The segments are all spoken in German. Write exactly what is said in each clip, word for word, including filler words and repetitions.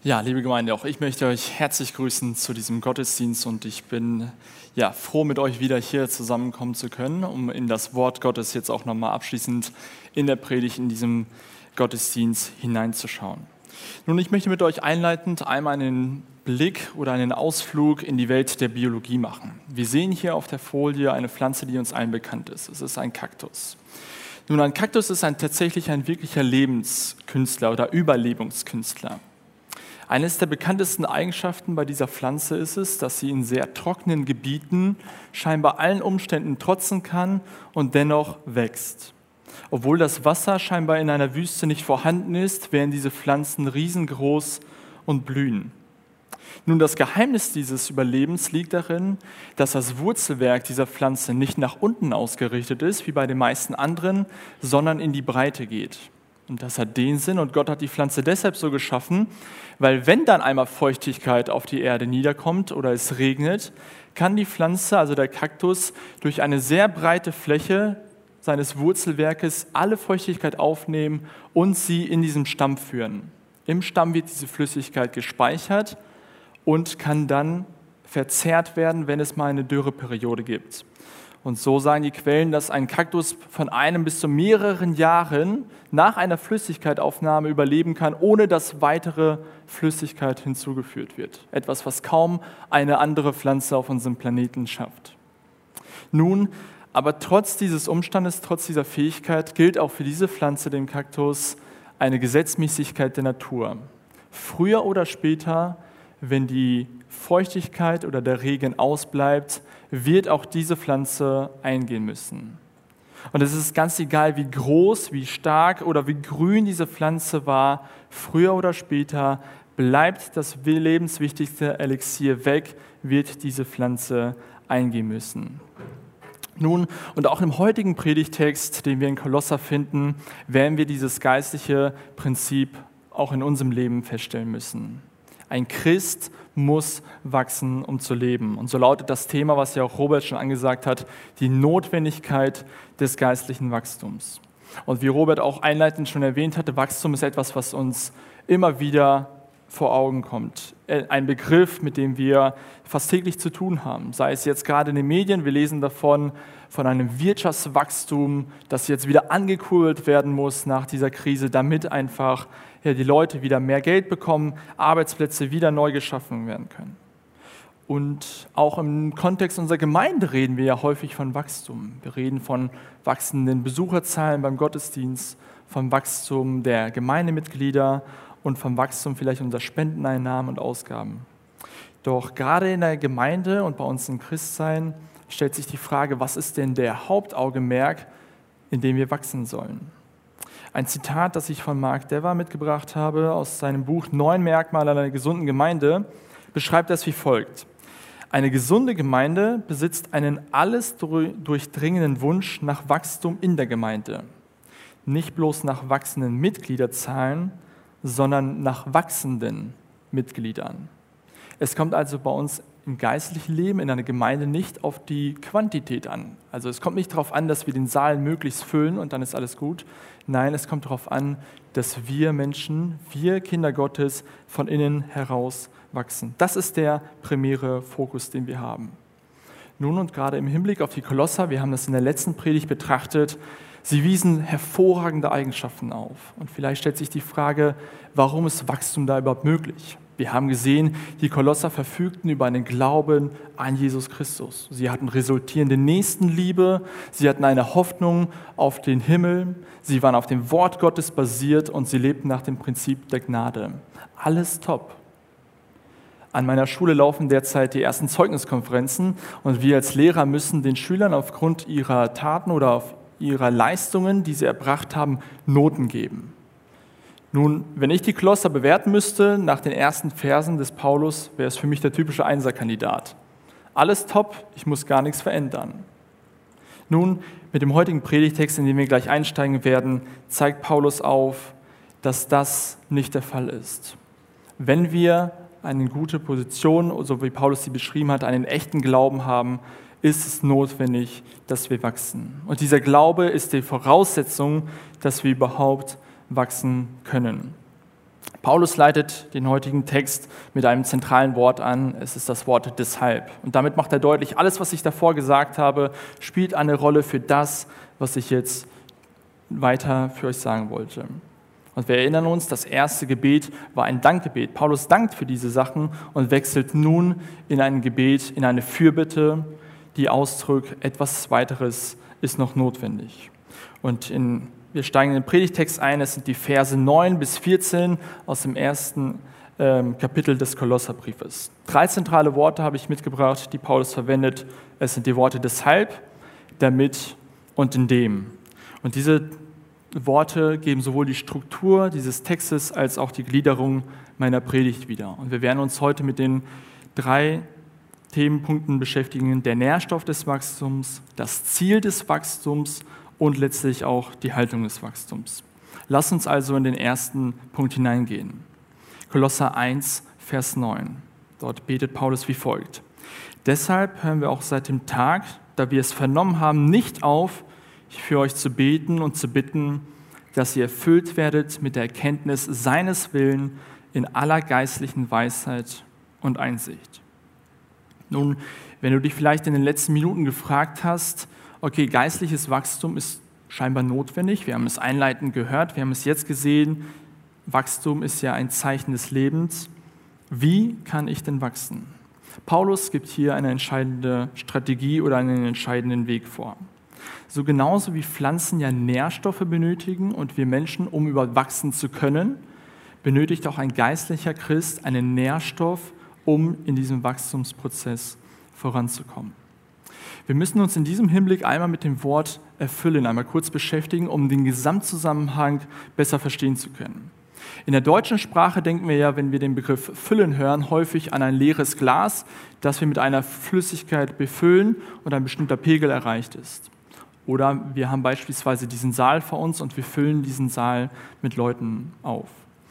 Ja, liebe Gemeinde, auch ich möchte euch herzlich grüßen zu diesem Gottesdienst und ich bin ja froh, mit euch wieder hier zusammenkommen zu können, um in das Wort Gottes jetzt auch nochmal abschließend in der Predigt in diesem Gottesdienst hineinzuschauen. Nun, ich möchte mit euch einleitend einmal einen Blick oder einen Ausflug in die Welt der Biologie machen. Wir sehen hier auf der Folie eine Pflanze, die uns allen bekannt ist. Es ist ein Kaktus. Nun, ein Kaktus ist ein, tatsächlich ein wirklicher Lebenskünstler oder Überlebenskünstler. Eines der bekanntesten Eigenschaften bei dieser Pflanze ist es, dass sie in sehr trockenen Gebieten scheinbar allen Umständen trotzen kann und dennoch wächst. Obwohl das Wasser scheinbar in einer Wüste nicht vorhanden ist, werden diese Pflanzen riesengroß und blühen. Nun, das Geheimnis dieses Überlebens liegt darin, dass das Wurzelwerk dieser Pflanze nicht nach unten ausgerichtet ist, wie bei den meisten anderen, sondern in die Breite geht. Und das hat den Sinn, und Gott hat die Pflanze deshalb so geschaffen, weil wenn dann einmal Feuchtigkeit auf die Erde niederkommt oder es regnet, kann die Pflanze, also der Kaktus, durch eine sehr breite Fläche seines Wurzelwerkes alle Feuchtigkeit aufnehmen und sie in diesem Stamm führen. Im Stamm wird diese Flüssigkeit gespeichert und kann dann verzehrt werden, wenn es mal eine Dürreperiode gibt. Und so sagen die Quellen, dass ein Kaktus von einem bis zu mehreren Jahren nach einer Flüssigkeitaufnahme überleben kann, ohne dass weitere Flüssigkeit hinzugeführt wird. Etwas, was kaum eine andere Pflanze auf unserem Planeten schafft. Nun, aber trotz dieses Umstandes, trotz dieser Fähigkeit, gilt auch für diese Pflanze, den Kaktus, eine Gesetzmäßigkeit der Natur. Früher oder später, wenn die Feuchtigkeit oder der Regen ausbleibt, wird auch diese Pflanze eingehen müssen. Und es ist ganz egal, wie groß, wie stark oder wie grün diese Pflanze war, früher oder später bleibt das lebenswichtigste Elixier weg, wird diese Pflanze eingehen müssen. Nun, und auch im heutigen Predigtext, den wir in Kolosser finden, werden wir dieses geistliche Prinzip auch in unserem Leben feststellen müssen. Ein Christ muss wachsen, um zu leben. Und so lautet das Thema, was ja auch Robert schon angesagt hat, die Notwendigkeit des geistlichen Wachstums. Und wie Robert auch einleitend schon erwähnt hatte, Wachstum ist etwas, was uns immer wieder vor Augen kommt. Ein Begriff, mit dem wir fast täglich zu tun haben. Sei es jetzt gerade in den Medien, wir lesen davon, von einem Wirtschaftswachstum, das jetzt wieder angekurbelt werden muss nach dieser Krise, damit einfach ja, die Leute wieder mehr Geld bekommen, Arbeitsplätze wieder neu geschaffen werden können. Und auch im Kontext unserer Gemeinde reden wir ja häufig von Wachstum. Wir reden von wachsenden Besucherzahlen beim Gottesdienst, vom Wachstum der Gemeindemitglieder und vom Wachstum vielleicht unserer Spendeneinnahmen und Ausgaben. Doch gerade in der Gemeinde und bei uns im Christsein stellt sich die Frage, was ist denn der Hauptaugenmerk, in dem wir wachsen sollen? Ein Zitat, das ich von Mark Dever mitgebracht habe, aus seinem Buch Neun Merkmale einer gesunden Gemeinde, beschreibt das wie folgt. Eine gesunde Gemeinde besitzt einen alles durchdringenden Wunsch nach Wachstum in der Gemeinde. Nicht bloß nach wachsenden Mitgliederzahlen, sondern nach wachsenden Mitgliedern. Es kommt also bei uns im geistlichen Leben in einer Gemeinde nicht auf die Quantität an. Also es kommt nicht darauf an, dass wir den Saal möglichst füllen und dann ist alles gut. Nein, es kommt darauf an, dass wir Menschen, wir Kinder Gottes von innen heraus wachsen. Das ist der primäre Fokus, den wir haben. Nun und gerade im Hinblick auf die Kolosser, wir haben das in der letzten Predigt betrachtet, sie wiesen hervorragende Eigenschaften auf. Und vielleicht stellt sich die Frage, warum ist Wachstum da überhaupt möglich? Wir haben gesehen, die Kolosser verfügten über einen Glauben an Jesus Christus. Sie hatten resultierende Nächstenliebe, sie hatten eine Hoffnung auf den Himmel, sie waren auf dem Wort Gottes basiert und sie lebten nach dem Prinzip der Gnade. Alles top. An meiner Schule laufen derzeit die ersten Zeugniskonferenzen und wir als Lehrer müssen den Schülern aufgrund ihrer Taten oder auf ihrer Leistungen, die sie erbracht haben, Noten geben. Nun, wenn ich die Kolosser bewerten müsste, nach den ersten Versen des Paulus, wäre es für mich der typische Einserkandidat. Alles top, ich muss gar nichts verändern. Nun, mit dem heutigen Predigtext, in den wir gleich einsteigen werden, zeigt Paulus auf, dass das nicht der Fall ist. Wenn wir eine gute Position, so wie Paulus sie beschrieben hat, einen echten Glauben haben, ist es notwendig, dass wir wachsen. Und dieser Glaube ist die Voraussetzung, dass wir überhaupt wachsen können. Paulus leitet den heutigen Text mit einem zentralen Wort an. Es ist das Wort deshalb. Und damit macht er deutlich, alles, was ich davor gesagt habe, spielt eine Rolle für das, was ich jetzt weiter für euch sagen wollte. Und wir erinnern uns, das erste Gebet war ein Dankgebet. Paulus dankt für diese Sachen und wechselt nun in ein Gebet, in eine Fürbitte, die ausdrückt, etwas weiteres ist noch notwendig. Und in Wir steigen in den Predigtext ein, es sind die Verse neun bis vierzehn aus dem ersten ähm, Kapitel des Kolosserbriefes. Drei zentrale Worte habe ich mitgebracht, die Paulus verwendet. Es sind die Worte deshalb, damit und in dem. Und diese Worte geben sowohl die Struktur dieses Textes als auch die Gliederung meiner Predigt wieder. Und wir werden uns heute mit den drei Themenpunkten beschäftigen: der Nährstoff des Wachstums, das Ziel des Wachstums und letztlich auch die Haltung des Wachstums. Lass uns also in den ersten Punkt hineingehen. Kolosser eins, Vers neun. Dort betet Paulus wie folgt: Deshalb hören wir auch seit dem Tag, da wir es vernommen haben, nicht auf, für euch zu beten und zu bitten, dass ihr erfüllt werdet mit der Erkenntnis seines Willens in aller geistlichen Weisheit und Einsicht. Nun, wenn du dich vielleicht in den letzten Minuten gefragt hast, okay, geistliches Wachstum ist scheinbar notwendig. Wir haben es einleitend gehört, wir haben es jetzt gesehen. Wachstum ist ja ein Zeichen des Lebens. Wie kann ich denn wachsen? Paulus gibt hier eine entscheidende Strategie oder einen entscheidenden Weg vor. So genauso wie Pflanzen ja Nährstoffe benötigen und wir Menschen, um überhaupt wachsen zu können, benötigt auch ein geistlicher Christ einen Nährstoff, um in diesem Wachstumsprozess voranzukommen. Wir müssen uns in diesem Hinblick einmal mit dem Wort erfüllen, einmal kurz beschäftigen, um den Gesamtzusammenhang besser verstehen zu können. In der deutschen Sprache denken wir ja, wenn wir den Begriff füllen hören, häufig an ein leeres Glas, das wir mit einer Flüssigkeit befüllen und ein bestimmter Pegel erreicht ist. Oder wir haben beispielsweise diesen Saal vor uns und wir füllen diesen Saal mit Leuten auf.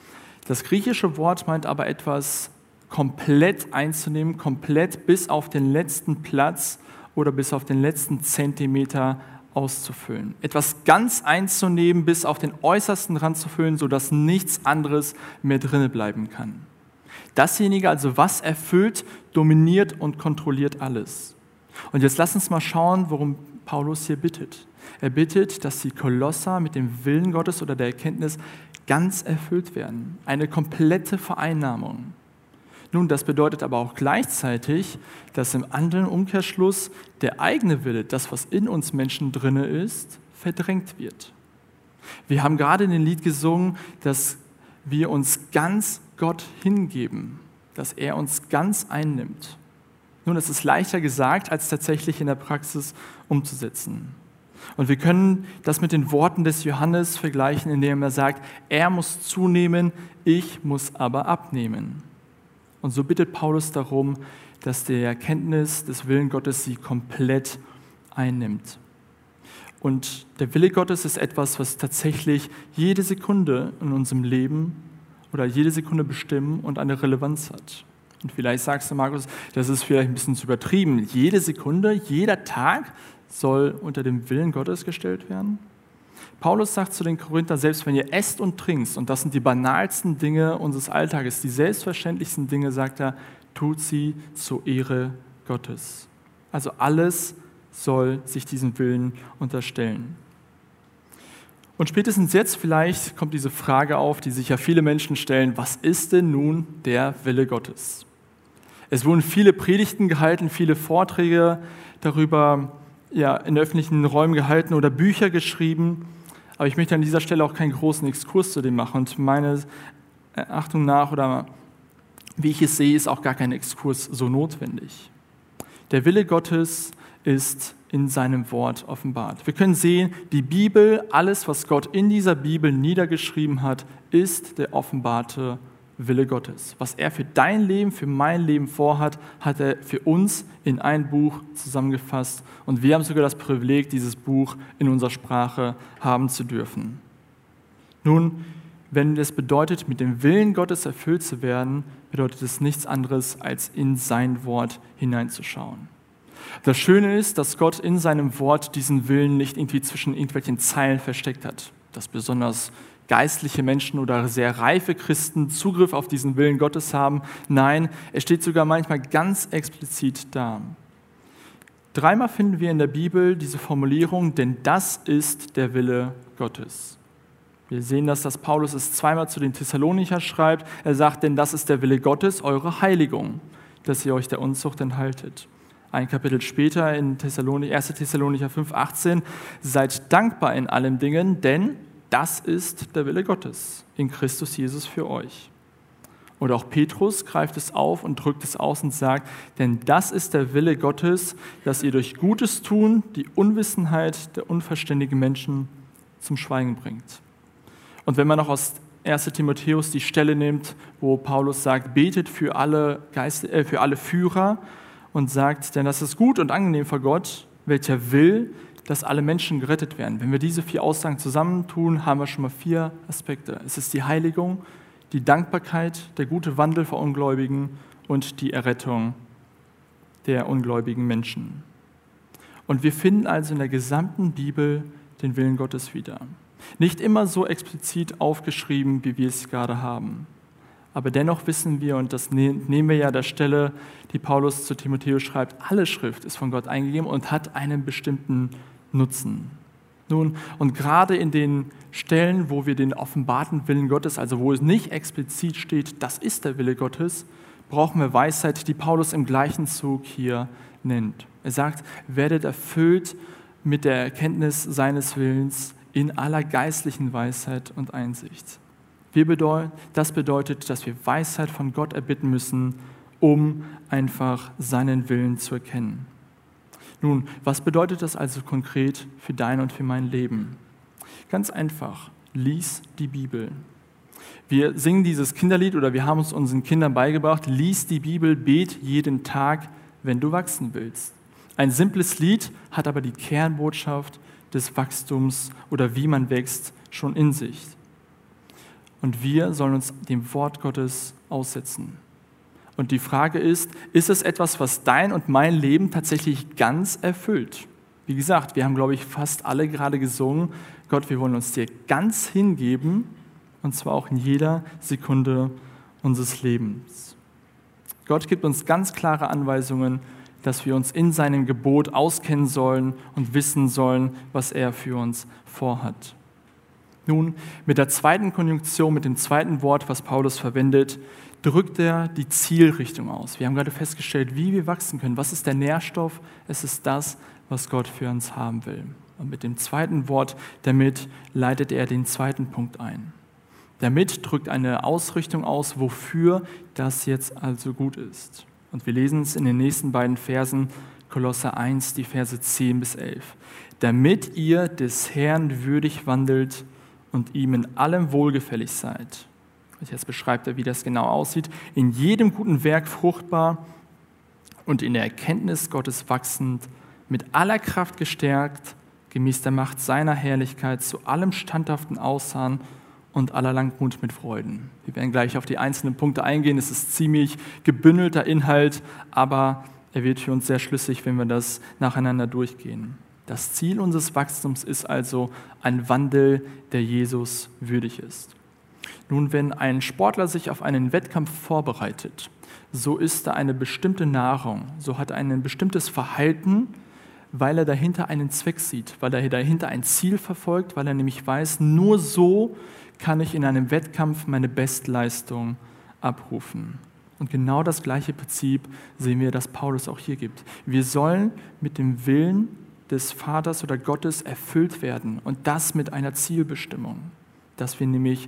Das griechische Wort meint aber etwas komplett einzunehmen, komplett bis auf den letzten Platz oder bis auf den letzten Zentimeter auszufüllen. Etwas ganz einzunehmen, bis auf den äußersten Rand zu füllen, sodass nichts anderes mehr drin bleiben kann. Dasjenige, also was erfüllt, dominiert und kontrolliert alles. Und jetzt lass uns mal schauen, worum Paulus hier bittet. Er bittet, dass die Kolosser mit dem Willen Gottes oder der Erkenntnis ganz erfüllt werden. Eine komplette Vereinnahmung. Nun, das bedeutet aber auch gleichzeitig, dass im anderen Umkehrschluss der eigene Wille, das, was in uns Menschen drinne ist, verdrängt wird. Wir haben gerade in dem Lied gesungen, dass wir uns ganz Gott hingeben, dass er uns ganz einnimmt. Nun, es ist leichter gesagt, als tatsächlich in der Praxis umzusetzen. Und wir können das mit den Worten des Johannes vergleichen, indem er sagt, er muss zunehmen, ich muss aber abnehmen. Und so bittet Paulus darum, dass die Erkenntnis des Willens Gottes sie komplett einnimmt. Und der Wille Gottes ist etwas, was tatsächlich jede Sekunde in unserem Leben oder jede Sekunde bestimmen und eine Relevanz hat. Und vielleicht sagst du, Markus, das ist vielleicht ein bisschen zu übertrieben. Jede Sekunde, jeder Tag soll unter dem Willen Gottes gestellt werden? Paulus sagt zu den Korinthern, selbst wenn ihr esst und trinkt, und das sind die banalsten Dinge unseres Alltages, die selbstverständlichsten Dinge, sagt er, tut sie zur Ehre Gottes. Also alles soll sich diesem Willen unterstellen. Und spätestens jetzt vielleicht kommt diese Frage auf, die sich ja viele Menschen stellen, was ist denn nun der Wille Gottes? Es wurden viele Predigten gehalten, viele Vorträge darüber ja, in öffentlichen Räumen gehalten oder Bücher geschrieben. Aber ich möchte an dieser Stelle auch keinen großen Exkurs zu dem machen. Und meiner Achtung nach oder wie ich es sehe, ist auch gar kein Exkurs so notwendig. Der Wille Gottes ist in seinem Wort offenbart. Wir können sehen, die Bibel, alles, was Gott in dieser Bibel niedergeschrieben hat, ist der offenbarte Wille Gottes. Was er für dein Leben, für mein Leben vorhat, hat er für uns in ein Buch zusammengefasst. Und wir haben sogar das Privileg, dieses Buch in unserer Sprache haben zu dürfen. Nun, wenn es bedeutet, mit dem Willen Gottes erfüllt zu werden, bedeutet es nichts anderes, als in sein Wort hineinzuschauen. Das Schöne ist, dass Gott in seinem Wort diesen Willen nicht irgendwie zwischen irgendwelchen Zeilen versteckt hat. Das besonders geistliche Menschen oder sehr reife Christen Zugriff auf diesen Willen Gottes haben. Nein, es steht sogar manchmal ganz explizit da. Dreimal finden wir in der Bibel diese Formulierung, denn das ist der Wille Gottes. Wir sehen das, dass Paulus es zweimal zu den Thessalonicher schreibt. Er sagt, denn das ist der Wille Gottes, eure Heiligung, dass ihr euch der Unzucht enthaltet. Ein Kapitel später in Thessalonicher, erster Thessalonicher fünf, achtzehn, seid dankbar in allen Dingen, denn das ist der Wille Gottes in Christus Jesus für euch. Und auch Petrus greift es auf und drückt es aus und sagt, denn das ist der Wille Gottes, dass ihr durch Gutes tun die Unwissenheit der unverständigen Menschen zum Schweigen bringt. Und wenn man noch aus erster Timotheus die Stelle nimmt, wo Paulus sagt, betet für alle, Geist, äh, für alle Führer und sagt, denn das ist gut und angenehm vor Gott, welcher will, dass alle Menschen gerettet werden. Wenn wir diese vier Aussagen zusammentun, haben wir schon mal vier Aspekte. Es ist die Heiligung, die Dankbarkeit, der gute Wandel vor Ungläubigen und die Errettung der ungläubigen Menschen. Und wir finden also in der gesamten Bibel den Willen Gottes wieder. Nicht immer so explizit aufgeschrieben, wie wir es gerade haben. Aber dennoch wissen wir, und das nehmen wir ja an der Stelle, die Paulus zu Timotheus schreibt, alle Schrift ist von Gott eingegeben und hat einen bestimmten Nutzen. Nun, und gerade in den Stellen, wo wir den offenbarten Willen Gottes, also wo es nicht explizit steht, das ist der Wille Gottes, brauchen wir Weisheit, die Paulus im gleichen Zug hier nennt. Er sagt, werdet erfüllt mit der Erkenntnis seines Willens in aller geistlichen Weisheit und Einsicht. Wir bedeut, das bedeutet, dass wir Weisheit von Gott erbitten müssen, um einfach seinen Willen zu erkennen. Nun, was bedeutet das also konkret für dein und für mein Leben? Ganz einfach, lies die Bibel. Wir singen dieses Kinderlied oder wir haben es unseren Kindern beigebracht, lies die Bibel, bet jeden Tag, wenn du wachsen willst. Ein simples Lied hat aber die Kernbotschaft des Wachstums oder wie man wächst schon in sich. Und wir sollen uns dem Wort Gottes aussetzen. Und die Frage ist, ist es etwas, was dein und mein Leben tatsächlich ganz erfüllt? Wie gesagt, wir haben, glaube ich, fast alle gerade gesungen, Gott, wir wollen uns dir ganz hingeben, und zwar auch in jeder Sekunde unseres Lebens. Gott gibt uns ganz klare Anweisungen, dass wir uns in seinem Gebot auskennen sollen und wissen sollen, was er für uns vorhat. Nun, mit der zweiten Konjunktion, mit dem zweiten Wort, was Paulus verwendet, drückt er die Zielrichtung aus. Wir haben gerade festgestellt, wie wir wachsen können. Was ist der Nährstoff? Es ist das, was Gott für uns haben will. Und mit dem zweiten Wort, damit leitet er den zweiten Punkt ein. Damit drückt eine Ausrichtung aus, wofür das jetzt also gut ist. Und wir lesen es in den nächsten beiden Versen, Kolosser eins, die Verse zehn bis elf. Damit ihr des Herrn würdig wandelt und ihm in allem wohlgefällig seid. Und jetzt beschreibt er, wie das genau aussieht. In jedem guten Werk fruchtbar und in der Erkenntnis Gottes wachsend, mit aller Kraft gestärkt, gemäß der Macht seiner Herrlichkeit, zu allem standhaften Ausharren und aller Langmut mit Freuden. Wir werden gleich auf die einzelnen Punkte eingehen. Es ist ziemlich gebündelter Inhalt, aber er wird für uns sehr schlüssig, wenn wir das nacheinander durchgehen. Das Ziel unseres Wachstums ist also ein Wandel, der Jesus würdig ist. Nun, wenn ein Sportler sich auf einen Wettkampf vorbereitet, so ist da eine bestimmte Nahrung, so hat er ein bestimmtes Verhalten, weil er dahinter einen Zweck sieht, weil er dahinter ein Ziel verfolgt, weil er nämlich weiß, nur so kann ich in einem Wettkampf meine Bestleistung abrufen. Und genau das gleiche Prinzip sehen wir, dass Paulus auch hier gibt. Wir sollen mit dem Willen des Vaters oder Gottes erfüllt werden und das mit einer Zielbestimmung, dass wir nämlich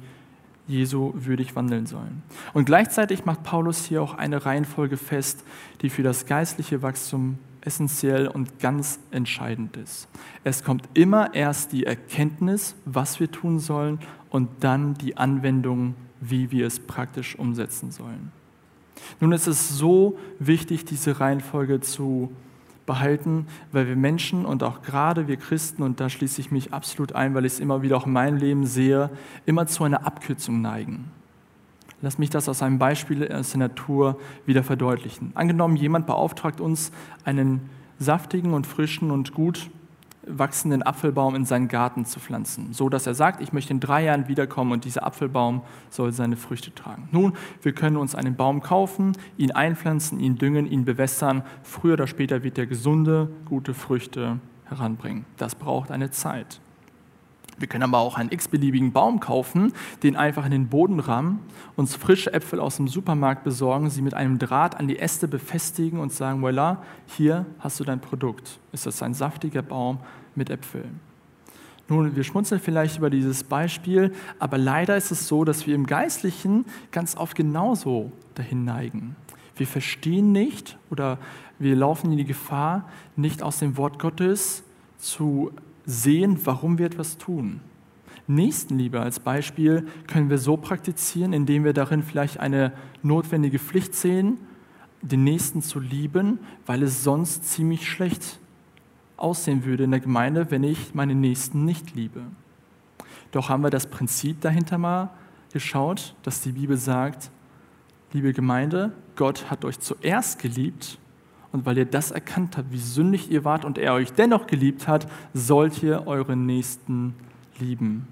Jesu würdig wandeln sollen. Und gleichzeitig macht Paulus hier auch eine Reihenfolge fest, die für das geistliche Wachstum essentiell und ganz entscheidend ist. Es kommt immer erst die Erkenntnis, was wir tun sollen, und dann die Anwendung, wie wir es praktisch umsetzen sollen. Nun ist es so wichtig, diese Reihenfolge zu behalten, weil wir Menschen und auch gerade wir Christen, und da schließe ich mich absolut ein, weil ich es immer wieder auch in meinem Leben sehe, immer zu einer Abkürzung neigen. Lass mich das aus einem Beispiel aus der Natur wieder verdeutlichen. Angenommen, jemand beauftragt uns, einen saftigen und frischen und gut wachsenden Apfelbaum in seinen Garten zu pflanzen, so dass er sagt, ich möchte in drei Jahren wiederkommen und dieser Apfelbaum soll seine Früchte tragen. Nun, wir können uns einen Baum kaufen, ihn einpflanzen, ihn düngen, ihn bewässern. Früher oder später wird er gesunde, gute Früchte heranbringen. Das braucht eine Zeit. Wir können aber auch einen x-beliebigen Baum kaufen, den einfach in den Boden rammen, uns frische Äpfel aus dem Supermarkt besorgen, sie mit einem Draht an die Äste befestigen und sagen, voilà, hier hast du dein Produkt. Ist das ein saftiger Baum mit Äpfeln? Nun, wir schmunzeln vielleicht über dieses Beispiel, aber leider ist es so, dass wir im Geistlichen ganz oft genauso dahin neigen. Wir verstehen nicht oder wir laufen in die Gefahr, nicht aus dem Wort Gottes zu sehen, warum wir etwas tun. Nächstenliebe als Beispiel können wir so praktizieren, indem wir darin vielleicht eine notwendige Pflicht sehen, den Nächsten zu lieben, weil es sonst ziemlich schlecht aussehen würde in der Gemeinde, wenn ich meinen Nächsten nicht liebe. Doch haben wir das Prinzip dahinter mal geschaut, dass die Bibel sagt, liebe Gemeinde, Gott hat euch zuerst geliebt. Und weil ihr das erkannt habt, wie sündig ihr wart und er euch dennoch geliebt hat, sollt ihr euren Nächsten lieben.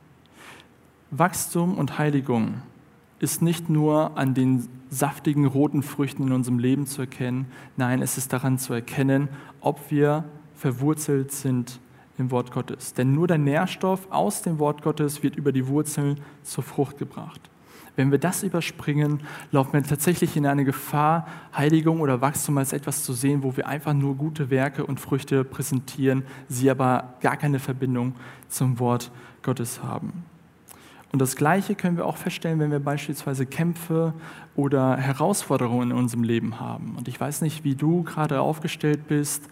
Wachstum und Heiligung ist nicht nur an den saftigen roten Früchten in unserem Leben zu erkennen, nein, es ist daran zu erkennen, ob wir verwurzelt sind im Wort Gottes. Denn nur der Nährstoff aus dem Wort Gottes wird über die Wurzeln zur Frucht gebracht. Wenn wir das überspringen, laufen wir tatsächlich in eine Gefahr, Heiligung oder Wachstum als etwas zu sehen, wo wir einfach nur gute Werke und Früchte präsentieren, sie aber gar keine Verbindung zum Wort Gottes haben. Und das Gleiche können wir auch feststellen, wenn wir beispielsweise Kämpfe oder Herausforderungen in unserem Leben haben. Und ich weiß nicht, wie du gerade aufgestellt bist.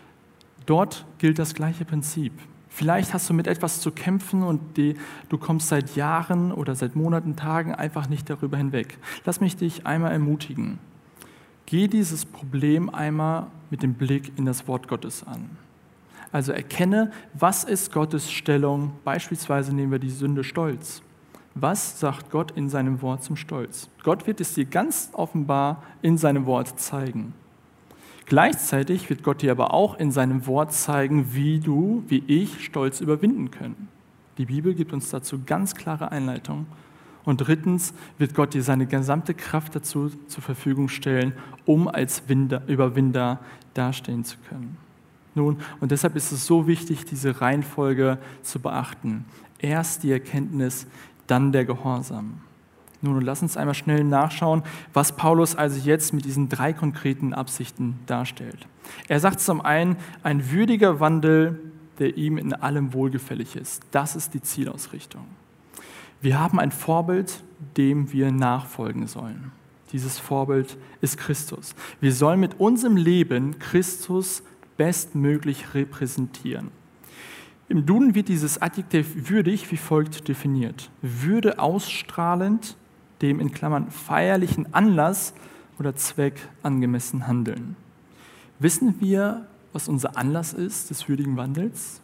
Dort gilt das gleiche Prinzip. Vielleicht hast du mit etwas zu kämpfen und die, du kommst seit Jahren oder seit Monaten, Tagen einfach nicht darüber hinweg. Lass mich dich einmal ermutigen. Geh dieses Problem einmal mit dem Blick in das Wort Gottes an. Also erkenne, was ist Gottes Stellung, beispielsweise nehmen wir die Sünde Stolz. Was sagt Gott in seinem Wort zum Stolz? Gott wird es dir ganz offenbar in seinem Wort zeigen. Gleichzeitig wird Gott dir aber auch in seinem Wort zeigen, wie du, wie ich Stolz überwinden können. Die Bibel gibt uns dazu ganz klare Einleitung. Und drittens wird Gott dir seine gesamte Kraft dazu zur Verfügung stellen, um als Winder, Überwinder dastehen zu können. Nun, und deshalb ist es so wichtig, diese Reihenfolge zu beachten. Erst die Erkenntnis, dann der Gehorsam. Nun, lass uns einmal schnell nachschauen, was Paulus also jetzt mit diesen drei konkreten Absichten darstellt. Er sagt zum einen, ein würdiger Wandel, der ihm in allem wohlgefällig ist. Das ist die Zielausrichtung. Wir haben ein Vorbild, dem wir nachfolgen sollen. Dieses Vorbild ist Christus. Wir sollen mit unserem Leben Christus bestmöglich repräsentieren. Im Duden wird dieses Adjektiv würdig wie folgt definiert. Würde ausstrahlend, dem in Klammern feierlichen Anlass oder Zweck angemessen handeln. Wissen wir, was unser Anlass ist des würdigen Wandels?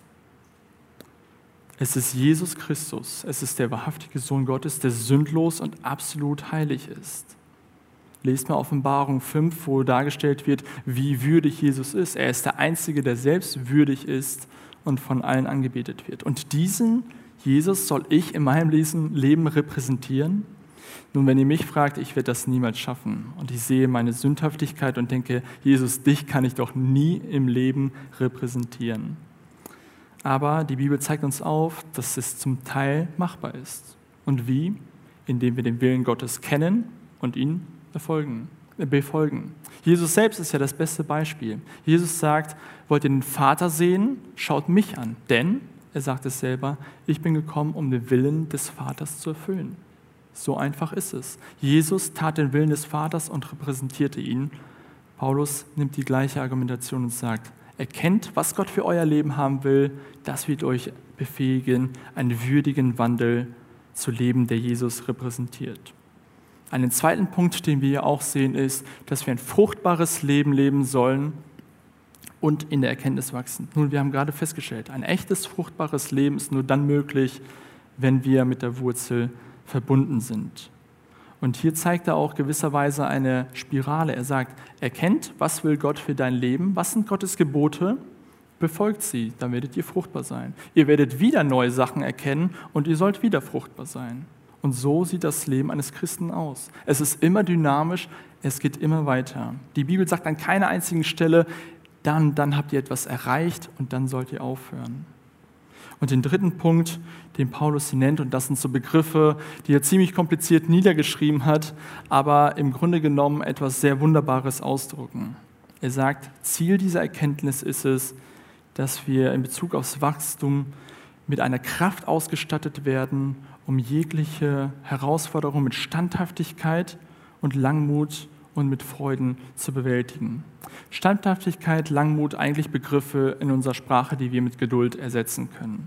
Es ist Jesus Christus. Es ist der wahrhaftige Sohn Gottes, der sündlos und absolut heilig ist. Lest mal Offenbarung fünf, wo dargestellt wird, wie würdig Jesus ist. Er ist der Einzige, der selbst würdig ist und von allen angebetet wird. Und diesen Jesus soll ich in meinem Leben repräsentieren? Nun, wenn ihr mich fragt, ich werde das niemals schaffen. Und ich sehe meine Sündhaftigkeit und denke, Jesus, dich kann ich doch nie im Leben repräsentieren. Aber die Bibel zeigt uns auf, dass es zum Teil machbar ist. Und wie? Indem wir den Willen Gottes kennen und ihn erfolgen, äh, befolgen. Jesus selbst ist ja das beste Beispiel. Jesus sagt, wollt ihr den Vater sehen? Schaut mich an. Denn, er sagt es selber, ich bin gekommen, um den Willen des Vaters zu erfüllen. So einfach ist es. Jesus tat den Willen des Vaters und repräsentierte ihn. Paulus nimmt die gleiche Argumentation und sagt, erkennt, was Gott für euer Leben haben will, das wird euch befähigen, einen würdigen Wandel zu leben, der Jesus repräsentiert. Einen zweiten Punkt, den wir hier auch sehen, ist, dass wir ein fruchtbares Leben leben sollen und in der Erkenntnis wachsen. Nun, wir haben gerade festgestellt, ein echtes, fruchtbares Leben ist nur dann möglich, wenn wir mit der Wurzel verbunden sind. Und hier zeigt er auch gewisserweise eine Spirale. Er sagt, erkennt, was will Gott für dein Leben, was sind Gottes Gebote, befolgt sie, dann werdet ihr fruchtbar sein. Ihr werdet wieder neue Sachen erkennen und ihr sollt wieder fruchtbar sein. Und so sieht das Leben eines Christen aus. Es ist immer dynamisch, es geht immer weiter. Die Bibel sagt an keiner einzigen Stelle, dann, dann habt ihr etwas erreicht und dann sollt ihr aufhören. Und den dritten Punkt, den Paulus hier nennt, und das sind so Begriffe, die er ziemlich kompliziert niedergeschrieben hat, aber im Grunde genommen etwas sehr Wunderbares ausdrücken. Er sagt, Ziel dieser Erkenntnis ist es, dass wir in Bezug aufs Wachstum mit einer Kraft ausgestattet werden, um jegliche Herausforderung mit Standhaftigkeit und Langmut und mit Freuden zu bewältigen. Standhaftigkeit, Langmut, eigentlich Begriffe in unserer Sprache, die wir mit Geduld ersetzen können.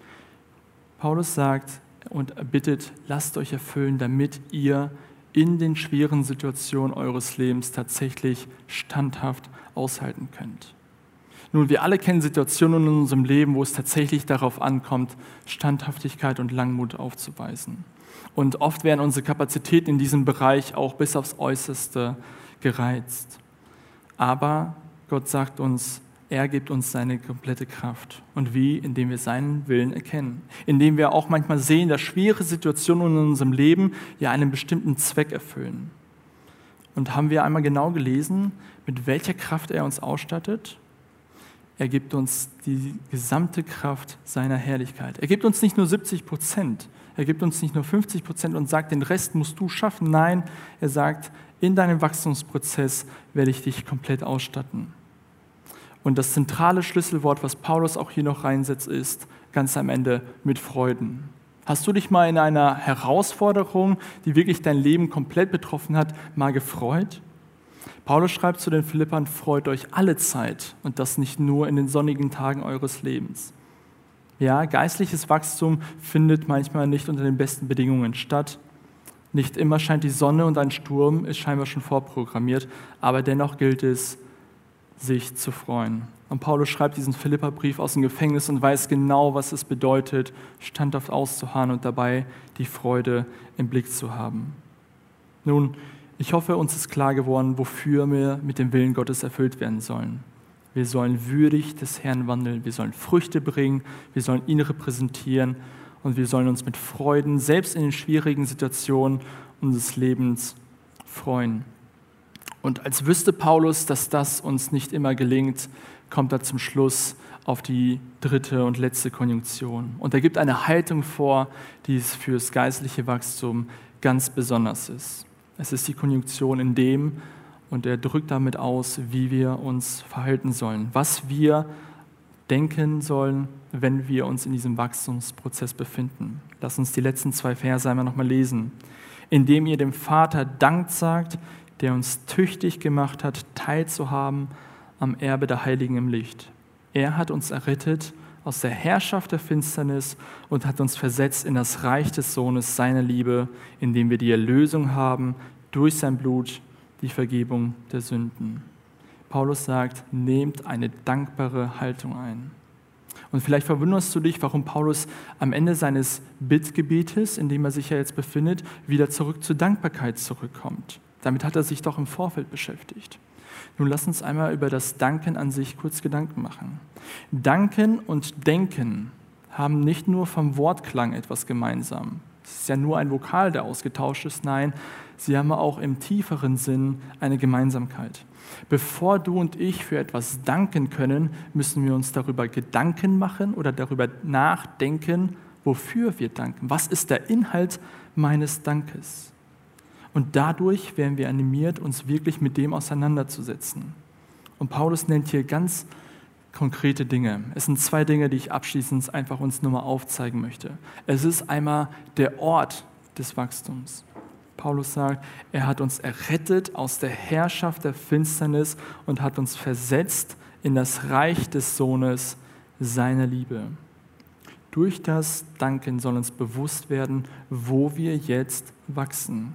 Paulus sagt und bittet, lasst euch erfüllen, damit ihr in den schweren Situationen eures Lebens tatsächlich standhaft aushalten könnt. Nun, wir alle kennen Situationen in unserem Leben, wo es tatsächlich darauf ankommt, Standhaftigkeit und Langmut aufzuweisen. Und oft werden unsere Kapazitäten in diesem Bereich auch bis aufs Äußerste gereizt. Aber Gott sagt uns, er gibt uns seine komplette Kraft. Und wie? Indem wir seinen Willen erkennen. Indem wir auch manchmal sehen, dass schwere Situationen in unserem Leben ja einen bestimmten Zweck erfüllen. Und haben wir einmal genau gelesen, mit welcher Kraft er uns ausstattet? Er gibt uns die gesamte Kraft seiner Herrlichkeit. Er gibt uns nicht nur siebzig Prozent, er gibt uns nicht nur fünfzig Prozent und sagt, den Rest musst du schaffen. Nein, er sagt, in deinem Wachstumsprozess werde ich dich komplett ausstatten. Und das zentrale Schlüsselwort, was Paulus auch hier noch reinsetzt, ist ganz am Ende mit Freuden. Hast du dich mal in einer Herausforderung, die wirklich dein Leben komplett betroffen hat, mal gefreut? Paulus schreibt zu den Philippern, freut euch alle Zeit und das nicht nur in den sonnigen Tagen eures Lebens. Ja, geistliches Wachstum findet manchmal nicht unter den besten Bedingungen statt. Nicht immer scheint die Sonne und ein Sturm ist scheinbar schon vorprogrammiert, aber dennoch gilt es, sich zu freuen. Und Paulus schreibt diesen Philipperbrief aus dem Gefängnis und weiß genau, was es bedeutet, standhaft auszuharren und dabei die Freude im Blick zu haben. Nun, ich hoffe, uns ist klar geworden, wofür wir mit dem Willen Gottes erfüllt werden sollen. Wir sollen würdig des Herrn wandeln, wir sollen Früchte bringen, wir sollen ihn repräsentieren und wir sollen uns mit Freuden, selbst in den schwierigen Situationen unseres Lebens, freuen. Und als wüsste Paulus, dass das uns nicht immer gelingt, kommt er zum Schluss auf die dritte und letzte Konjunktion. Und er gibt eine Haltung vor, die fürs geistliche Wachstum ganz besonders ist. Es ist die Konjunktion in dem, und er drückt damit aus, wie wir uns verhalten sollen, was wir denken sollen, wenn wir uns in diesem Wachstumsprozess befinden. Lass uns die letzten zwei Verse einmal nochmal lesen. Indem ihr dem Vater Dank sagt, der uns tüchtig gemacht hat, teilzuhaben am Erbe der Heiligen im Licht. Er hat uns errettet aus der Herrschaft der Finsternis und hat uns versetzt in das Reich des Sohnes seiner Liebe, indem wir die Erlösung haben durch sein Blut, die Vergebung der Sünden. Paulus sagt, nehmt eine dankbare Haltung ein. Und vielleicht verwunderst du dich, warum Paulus am Ende seines Bittgebetes, in dem er sich ja jetzt befindet, wieder zurück zur Dankbarkeit zurückkommt. Damit hat er sich doch im Vorfeld beschäftigt. Nun lass uns einmal über das Danken an sich kurz Gedanken machen. Danken und Denken haben nicht nur vom Wortklang etwas gemeinsam. Es ist ja nur ein Vokal, der ausgetauscht ist. Nein, sie haben auch im tieferen Sinn eine Gemeinsamkeit. Bevor du und ich für etwas danken können, müssen wir uns darüber Gedanken machen oder darüber nachdenken, wofür wir danken. Was ist der Inhalt meines Dankes? Und dadurch werden wir animiert, uns wirklich mit dem auseinanderzusetzen. Und Paulus nennt hier ganz konkrete Dinge. Es sind zwei Dinge, die ich abschließend einfach uns nur mal aufzeigen möchte. Es ist einmal der Ort des Wachstums. Paulus sagt, er hat uns errettet aus der Herrschaft der Finsternis und hat uns versetzt in das Reich des Sohnes seiner Liebe. Durch das Danken soll uns bewusst werden, wo wir jetzt wachsen.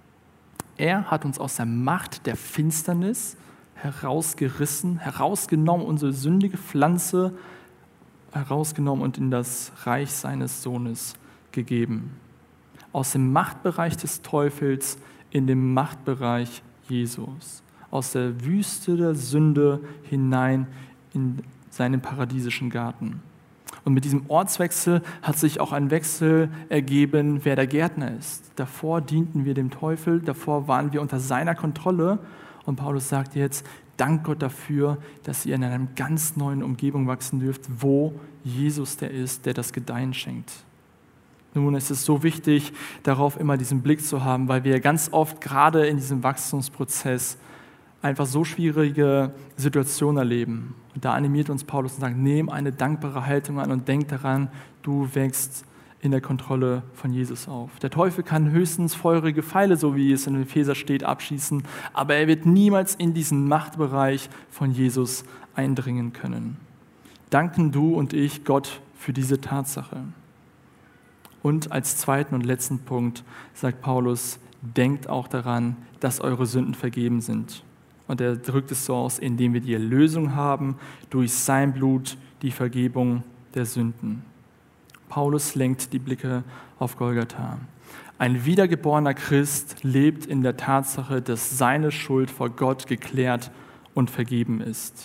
Er hat uns aus der Macht der Finsternis herausgerissen, herausgenommen, unsere sündige Pflanze herausgenommen und in das Reich seines Sohnes gegeben. Aus dem Machtbereich des Teufels in den Machtbereich Jesus. Aus der Wüste der Sünde hinein in seinen paradiesischen Garten. Und mit diesem Ortswechsel hat sich auch ein Wechsel ergeben, wer der Gärtner ist. Davor dienten wir dem Teufel, davor waren wir unter seiner Kontrolle. Und Paulus sagt jetzt, dank Gott dafür, dass ihr in einer ganz neuen Umgebung wachsen dürft, wo Jesus der ist, der das Gedeihen schenkt. Nun, es ist so wichtig, darauf immer diesen Blick zu haben, weil wir ganz oft gerade in diesem Wachstumsprozess einfach so schwierige Situationen erleben. Und da animiert uns Paulus und sagt, nimm eine dankbare Haltung an und denk daran, du wächst in der Kontrolle von Jesus auf. Der Teufel kann höchstens feurige Pfeile, so wie es in Epheser steht, abschießen, aber er wird niemals in diesen Machtbereich von Jesus eindringen können. Danken du und ich Gott für diese Tatsache. Und als zweiten und letzten Punkt sagt Paulus, denkt auch daran, dass eure Sünden vergeben sind. Und er drückt es so aus, indem wir die Erlösung haben durch sein Blut, die Vergebung der Sünden. Paulus lenkt die Blicke auf Golgatha. Ein wiedergeborener Christ lebt in der Tatsache, dass seine Schuld vor Gott geklärt und vergeben ist.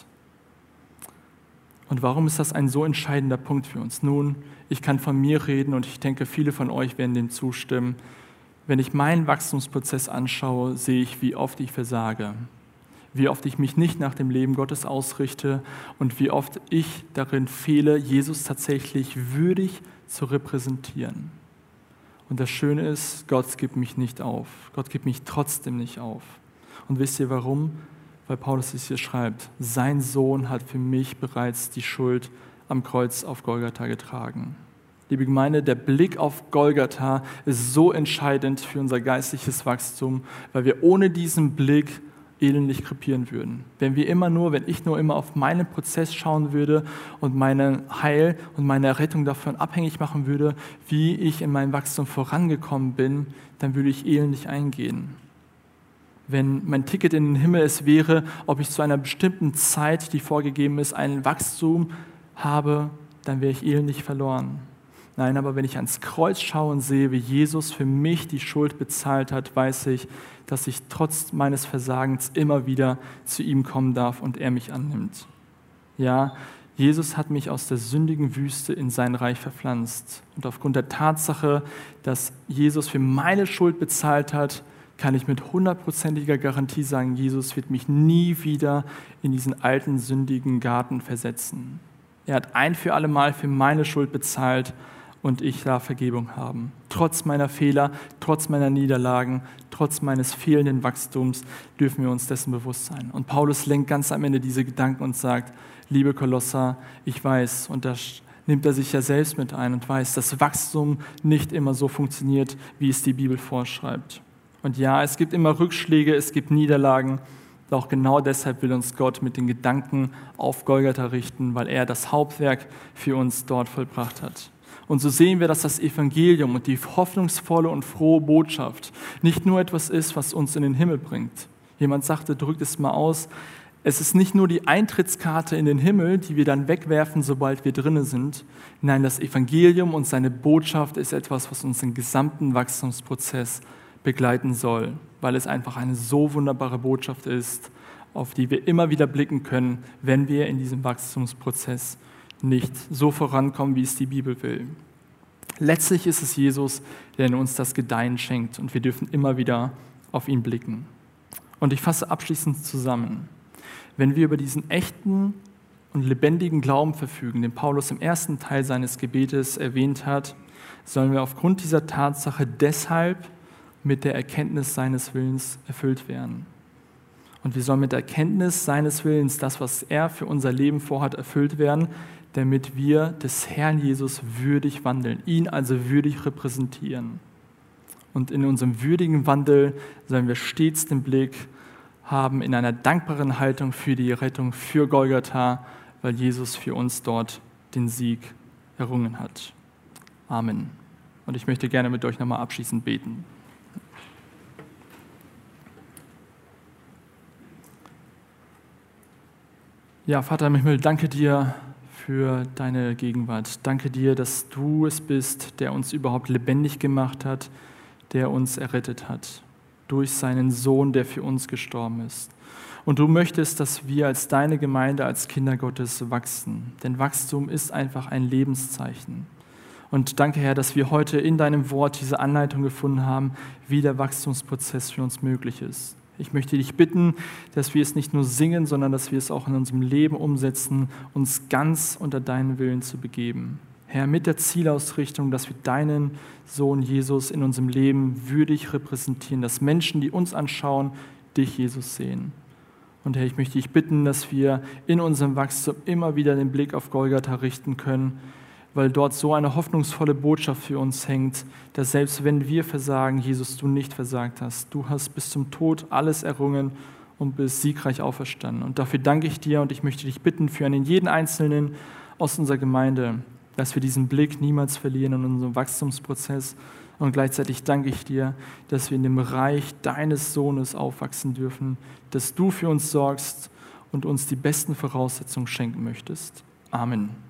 Und warum ist das ein so entscheidender Punkt für uns? Nun, ich kann von mir reden und ich denke, viele von euch werden dem zustimmen. Wenn ich meinen Wachstumsprozess anschaue, sehe ich, wie oft ich versage, wie oft ich mich nicht nach dem Leben Gottes ausrichte und wie oft ich darin fehle, Jesus tatsächlich würdig zu repräsentieren. Und das Schöne ist, Gott gibt mich nicht auf. Gott gibt mich trotzdem nicht auf. Und wisst ihr warum? Weil Paulus es hier schreibt, sein Sohn hat für mich bereits die Schuld am Kreuz auf Golgatha getragen. Liebe Gemeinde, der Blick auf Golgatha ist so entscheidend für unser geistliches Wachstum, weil wir ohne diesen Blick elendig krepieren würden. Wenn wir immer nur, wenn ich nur immer auf meinen Prozess schauen würde und meine Heil und meine Rettung davon abhängig machen würde, wie ich in meinem Wachstum vorangekommen bin, dann würde ich elendig eingehen. Wenn mein Ticket in den Himmel es wäre, ob ich zu einer bestimmten Zeit, die vorgegeben ist, ein Wachstum habe, dann wäre ich elendig verloren. Nein, aber wenn ich ans Kreuz schaue und sehe, wie Jesus für mich die Schuld bezahlt hat, weiß ich, dass ich trotz meines Versagens immer wieder zu ihm kommen darf und er mich annimmt. Ja, Jesus hat mich aus der sündigen Wüste in sein Reich verpflanzt. Und aufgrund der Tatsache, dass Jesus für meine Schuld bezahlt hat, kann ich mit hundertprozentiger Garantie sagen, Jesus wird mich nie wieder in diesen alten, sündigen Garten versetzen. Er hat ein für alle Mal für meine Schuld bezahlt und ich darf Vergebung haben. Trotz meiner Fehler, trotz meiner Niederlagen, trotz meines fehlenden Wachstums dürfen wir uns dessen bewusst sein. Und Paulus lenkt ganz am Ende diese Gedanken und sagt, liebe Kolosser, ich weiß, und da nimmt er sich ja selbst mit ein und weiß, dass Wachstum nicht immer so funktioniert, wie es die Bibel vorschreibt. Und ja, es gibt immer Rückschläge, es gibt Niederlagen, doch genau deshalb will uns Gott mit den Gedanken auf Golgatha richten, weil er das Hauptwerk für uns dort vollbracht hat. Und so sehen wir, dass das Evangelium und die hoffnungsvolle und frohe Botschaft nicht nur etwas ist, was uns in den Himmel bringt. Jemand sagte, drückt es mal aus, es ist nicht nur die Eintrittskarte in den Himmel, die wir dann wegwerfen, sobald wir drinnen sind. Nein, das Evangelium und seine Botschaft ist etwas, was uns den gesamten Wachstumsprozess begleiten soll, weil es einfach eine so wunderbare Botschaft ist, auf die wir immer wieder blicken können, wenn wir in diesem Wachstumsprozess nicht so vorankommen, wie es die Bibel will. Letztlich ist es Jesus, der in uns das Gedeihen schenkt und wir dürfen immer wieder auf ihn blicken. Und ich fasse abschließend zusammen. Wenn wir über diesen echten und lebendigen Glauben verfügen, den Paulus im ersten Teil seines Gebetes erwähnt hat, sollen wir aufgrund dieser Tatsache deshalb mit der Erkenntnis seines Willens erfüllt werden. Und wir sollen mit der Erkenntnis seines Willens, das, was er für unser Leben vorhat, erfüllt werden, damit wir des Herrn Jesus würdig wandeln, ihn also würdig repräsentieren. Und in unserem würdigen Wandel sollen wir stets den Blick haben in einer dankbaren Haltung für die Rettung, für Golgatha, weil Jesus für uns dort den Sieg errungen hat. Amen. Und ich möchte gerne mit euch nochmal abschließend beten. Ja, Vater im Himmel, danke dir für deine Gegenwart. Danke dir, dass du es bist, der uns überhaupt lebendig gemacht hat, der uns errettet hat. durch seinen Sohn, der für uns gestorben ist. Und du möchtest, dass wir als deine Gemeinde, als Kinder Gottes wachsen. Denn Wachstum ist einfach ein Lebenszeichen. Und danke, Herr, dass wir heute in deinem Wort diese Anleitung gefunden haben, wie der Wachstumsprozess für uns möglich ist. Ich möchte dich bitten, dass wir es nicht nur singen, sondern dass wir es auch in unserem Leben umsetzen, uns ganz unter deinen Willen zu begeben. Herr, mit der Zielausrichtung, dass wir deinen Sohn Jesus in unserem Leben würdig repräsentieren, dass Menschen, die uns anschauen, dich, Jesus, sehen. Und Herr, ich möchte dich bitten, dass wir in unserem Wachstum immer wieder den Blick auf Golgatha richten können, weil dort so eine hoffnungsvolle Botschaft für uns hängt, dass selbst wenn wir versagen, Jesus, du nicht versagt hast. Du hast bis zum Tod alles errungen und bist siegreich auferstanden. Und dafür danke ich dir und ich möchte dich bitten für einen jeden Einzelnen aus unserer Gemeinde, dass wir diesen Blick niemals verlieren in unserem Wachstumsprozess. Und gleichzeitig danke ich dir, dass wir in dem Reich deines Sohnes aufwachsen dürfen, dass du für uns sorgst und uns die besten Voraussetzungen schenken möchtest. Amen.